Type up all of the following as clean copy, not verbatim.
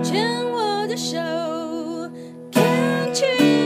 牵我的手 Can't choose。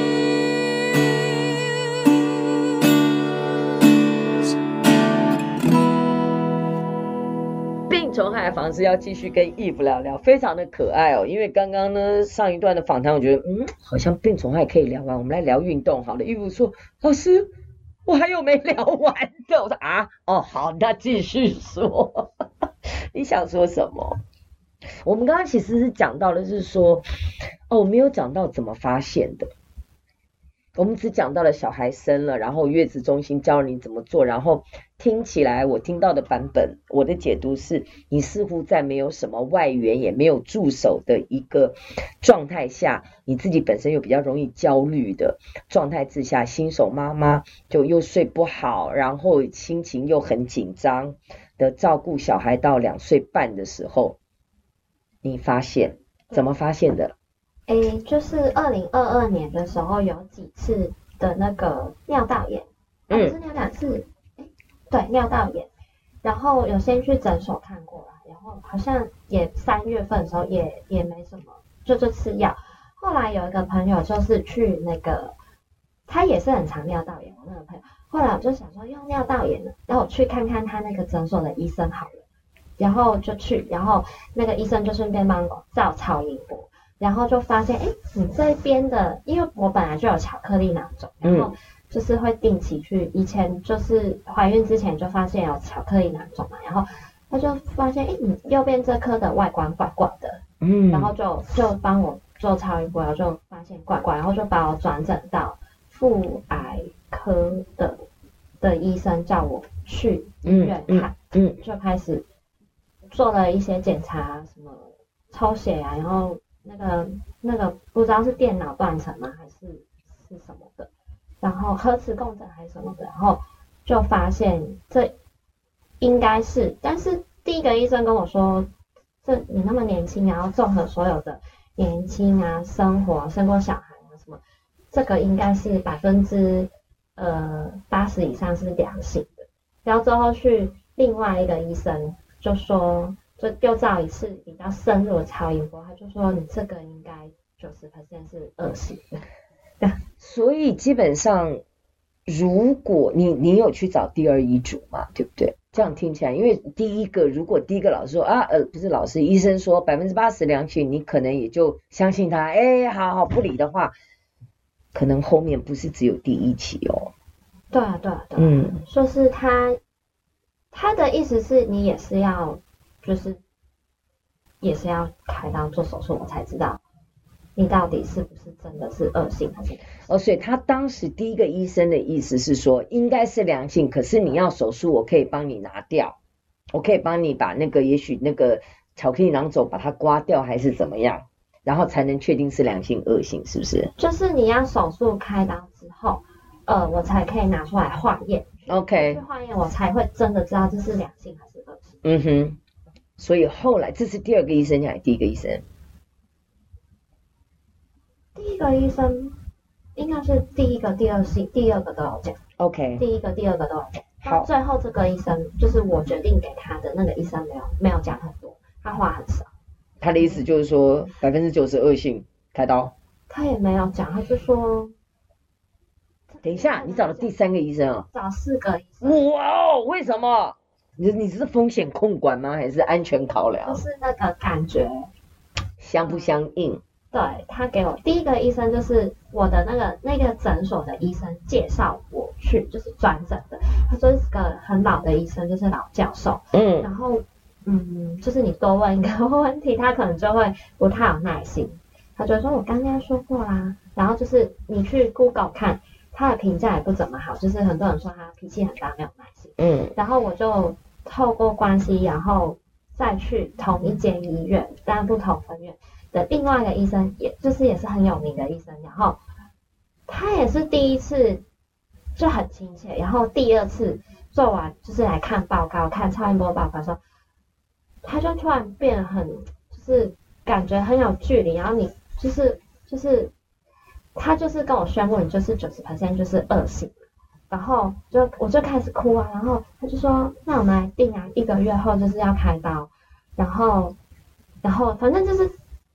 病虫害防治要继续跟Eve聊聊，非常的可爱哦。因为刚刚呢上一段的访谈，我觉得好像病虫害可以聊完，我们来聊运动好了。Eve说：“老师，我还有没聊完的。”我说：“啊，哦，好，那继续说。”你想说什么？我们刚刚其实是讲到的是说，我没有讲到怎么发现的。我们只讲到了小孩生了，然后月子中心教你怎么做，然后听起来我听到的版本，我的解读是，你似乎在没有什么外援也没有助手的一个状态下，你自己本身又比较容易焦虑的状态之下，新手妈妈就又睡不好，然后心情又很紧张的照顾小孩到2岁半的时候，你发现怎么发现的？ 就是2022年的时候有几次的那个尿道炎，不是尿道是，对，尿道炎，然后有先去诊所看过了，然后好像也3月份的时候也没什么，就吃药。后来有一个朋友就是去那个，他也是很常尿道炎，我那个朋友，后来我就想说用尿道炎了，然后我去看看他那个诊所的医生好了，然后就去，然后那个医生就顺便帮我照超音波。然后就发现，你这边的，因为我本来就有巧克力囊肿，然后就是会定期去，以前就是怀孕之前就发现有巧克力囊肿嘛，然后他就发现，你右边这颗的外观怪怪的，然后就帮我做超音波，然后就发现怪怪，然后就把我转诊到妇癌科的医生叫我去医院看，就开始做了一些检查，什么抽血啊，然后那个不知道是电脑断层吗还是什么的，然后核磁共振还是什么的，然后就发现这应该是，但是第一个医生跟我说，这你那么年轻，然后综合所有的年轻啊、生活、生过小孩啊什么，这个应该是80%以上是良性的。然后之后去另外一个医生就说，就又照一次比较深入的超音波，他就说你这个应该90% 是恶性的。 所以基本上，如果你有去找第二医嘱嘛，对不对？这样听起来，因为如果第一个老师说不是老师，医生说80%良性，你可能也就相信他，好不理的话，可能后面不是只有第一期哦。 对啊，说是他的意思是你也是要开刀做手术，我才知道你到底是不是真的是恶性还是所以他当时第一个医生的意思是说应该是良性，可是你要手术我可以帮你拿掉，我可以帮你把那个也许那个巧克力囊肿把它刮掉还是怎么样，然后才能确定是良性恶性，是不是？ 就是你要手术开刀之后我才可以拿出来化验 OK， 去化验我才会真的知道这是良性还是恶性。 所以后来这是第二个医生还是第一个医生？ 第一个医生应该是第一个、第二个都有讲。 OK， 第一个、第二个都有讲。 好， 最后这个医生就是我决定给他的那个医生没有讲很多，他话很少。 他的意思就是说90%恶性开刀。 他也没有讲，他就说。 等一下，你找了第3个医生哦？ 找4个医生。 哇哦，为什么？你是风险控管吗？还是安全考量？ 就是那个感觉相不相应？ 对，他给我第一个医生就是我的那个诊所的医生介绍我去，就是转诊的。他说是个很老的医生，就是老教授。然后就是你多问一个问题，他可能就会不太有耐心。他就说我刚刚说过啦，然后就是你去 Google 看。他的评价也不怎么好，就是很多人说他脾气很大，没有耐心。然后我就透过关系，然后再去同一间医院，但不同分院的另外一个医生，也是很有名的医生，然后他也是第一次就很亲切，然后第二次做完就是来看报告，看超音波报告的时候，他就突然变得很就是感觉很有距离，然后你就是他就是跟我宣布你就是90% 就是恶性，然后我就开始哭啊，然后他就说那我们来定啊，1个月后就是要开刀，然后反正就是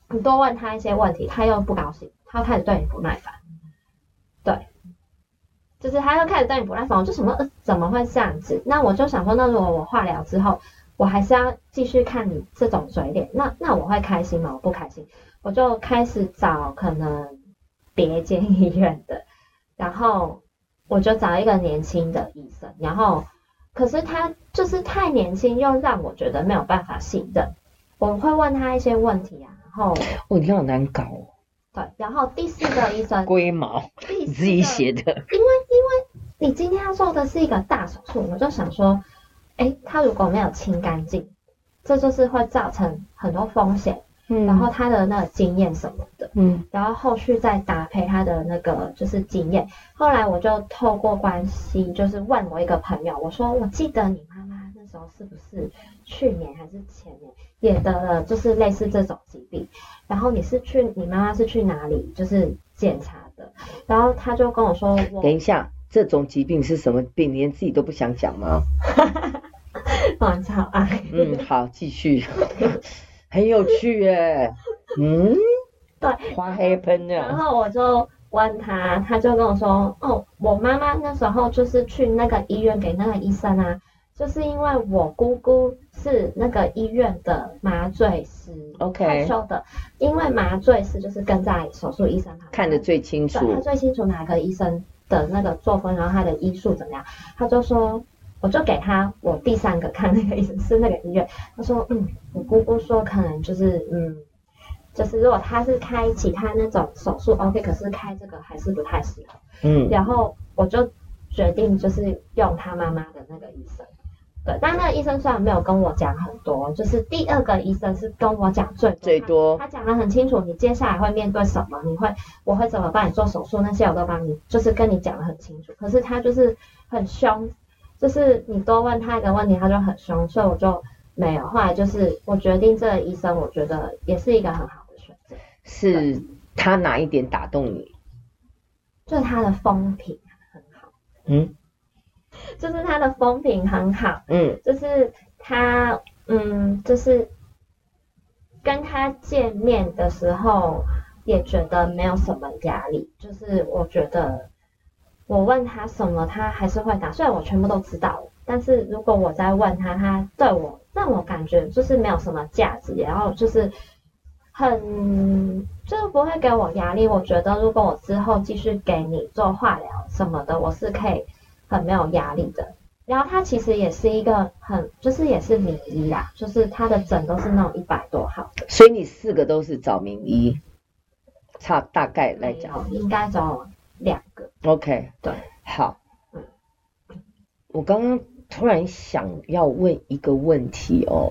你多问他一些问题，他又不高兴，他开始对你不耐烦。对，就是他又开始对你不耐烦，我就想说，怎么会这样子？那我就想说，那如果我化疗之后，我还是要继续看你这种嘴脸，那我会开心吗？我不开心，我就开始找可能别间医院的，然后我就找一个年轻的医生，然后可是他就是太年轻，又让我觉得没有办法信任。我会问他一些问题啊，然后你好难搞哦。 对，然后第4个医生龟毛，你自己写的。 因为你今天要做的是一个大手术，我就想说，他如果没有清干净，这就是会造成很多风险。然后他的那个经验什么的，然后后续再搭配他的那个就是经验。后来我就透过关系，就是问我一个朋友，我说我记得你妈妈那时候是不是去年还是前年也得了就是类似这种疾病，然后你妈妈是去哪里就是检查的？然后他就跟我说， 等一下，这种疾病是什么病？连自己都不想讲吗？ 卵巢癌。 好，继续。很有趣耶。 对 ，What happened？ 然后我就问他，他就跟我说，我妈妈那时候就是去那个医院给那个医生啊，就是因为我姑姑是那个医院的麻醉师 ，OK， 说的，因为麻醉师就是跟在手术医生旁边， 看得最清楚， 对，他最清楚哪个医生的那个作风，然后他的医术怎么样，他就说。我就给他我第3个看那个医生是那个医院，他说我姑姑说可能就是就是如果他是开其他那种手术 OK， 可是开这个还是不太适合。然后我就决定就是用他妈妈的那个医生。对，但那个医生虽然没有跟我讲很多，就是第2个医生是跟我讲最多，他讲得很清楚，你接下来会面对什么，我会怎么帮你做手术，那些我都帮你，就是跟你讲得很清楚。可是他就是很凶。就是你多问他一个问题，他就很凶，所以我就没有。后来就是我决定这个医生，我觉得也是一个很好的选择。 是他哪一点打动你？ 就是他的风评很好。就是他的风评很好。就是他就是跟他见面的时候也觉得没有什么压力，就是我觉得。我问他什么，他还是会答。虽然我全部都知道，但是如果我再问他，他对我让我感觉就是没有什么价值，然后就是就是不会给我压力。我觉得如果我之后继续给你做化疗什么的，我是可以很没有压力的。然后他其实也是一个就是也是名医啦，就是他的诊都是那种100多号的。 所以你4个都是找名医，大概来讲， 应该找2个。 OK， 对， 好。我刚刚突然想要问一个问题哦，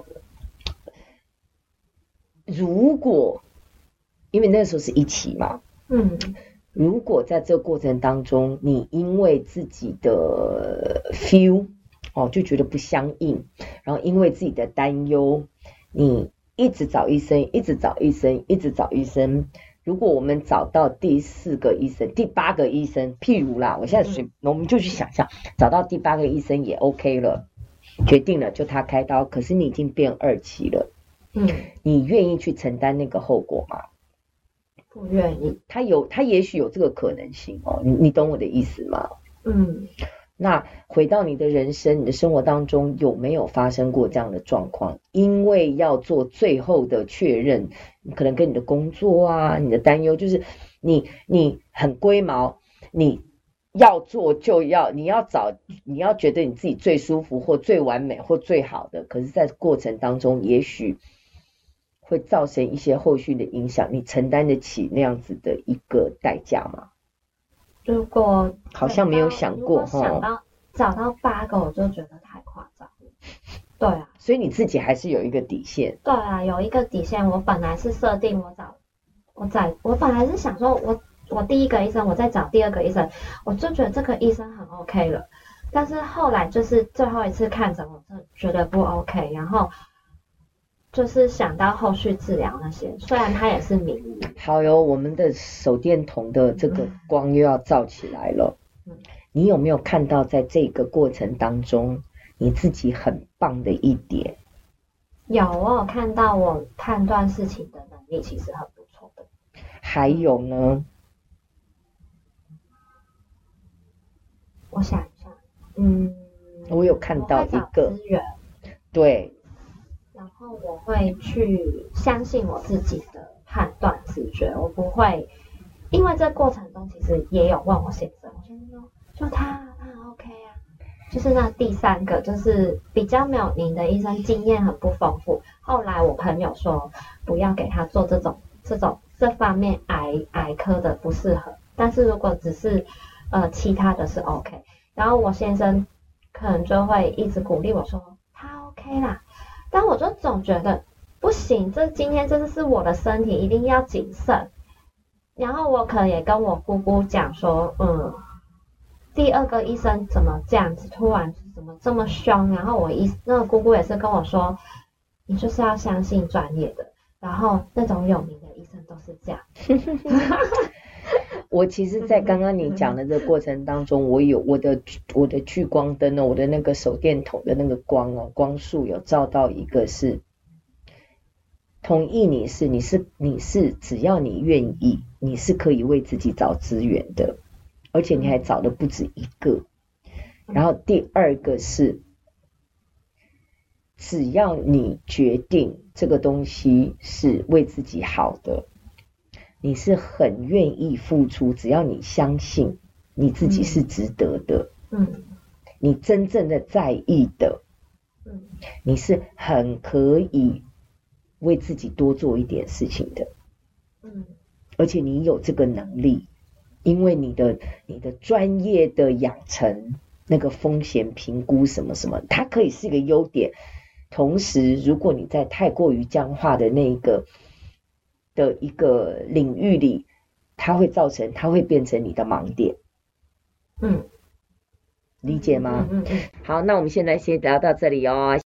如果因为那时候是1期嘛，如果在这个过程当中，你因为自己的 feel 就觉得不相应，然后因为自己的担忧，你一直找医生，一直找医生，一直找医生。如果我们找到第4个医生、第8个医生，譬如啦，我现在我们就去想象，找到第8个医生也 OK 了，决定了就他开刀，可是你已经变2期了，你愿意去承担那个后果吗？ 不愿意。 他也许有这个可能性哦，你懂我的意思吗？那回到你的人生，你的生活当中有没有发生过这样的状况？因为要做最后的确认，可能跟你的工作啊，你的担忧，就是你很龟毛，你要做就要，你要觉得你自己最舒服或最完美或最好的，可是在过程当中也许会造成一些后续的影响，你承担得起那样子的一个代价吗？ 如果好像没有想过找到8个，我就觉得太夸张了。对啊， 所以你自己还是有一个底线。 对啊，有一个底线。我本来是设定我本来是想说我第1个医生，我再找第2个医生，我就觉得这个医生很 OK 了。但是后来就是最后一次看诊，我真的觉得不 OK， 然后就是想到后续治疗那些，虽然它也是名医。 好哟，我们的手电筒的这个光又要照起来了。你有没有看到在这个过程当中你自己很棒的一点？ 有，我有看到我判断事情的能力其实很还有呢？ 我想一下， 我有看到一个我会找资源， 对， 然后我会去相信我自己的判断直觉，我不会，因为这过程中其实也有问我先生，我先生说就他 OK 啊，就是那第三个就是比较没有您的医生经验很不丰富，后来我朋友说不要给他做这方面癌科的不适合，但是如果只是其他的是 OK， 然后我先生可能就会一直鼓励我说他 OK 啦，但我就总觉得不行，今天这是我的身体，一定要谨慎。然后我可能也跟我姑姑讲说，第二个医生怎么这样子，突然怎么这么凶？然后那个姑姑也是跟我说，你就是要相信专业的，然后那种有名的医生都是这样。 我其实，在刚刚你讲的这个过程当中，我有我的聚光灯呢，我的那个手电筒的那个光束有照到一个是同意你是只要你愿意，你是可以为自己找资源的，而且你还找的不止一个。然后第二个是，只要你决定这个东西是为自己好的，你是很愿意付出，只要你相信你自己是值得的，你真正的在意的，你是很可以为自己多做一点事情的，而且你有这个能力，因为你的专业的养成，那个风险评估什么什么，它可以是一个优点。同时，如果你在太过于僵化的那个的一个领域里，它会变成你的盲点。理解吗？好，那我们现在先聊到这里哦。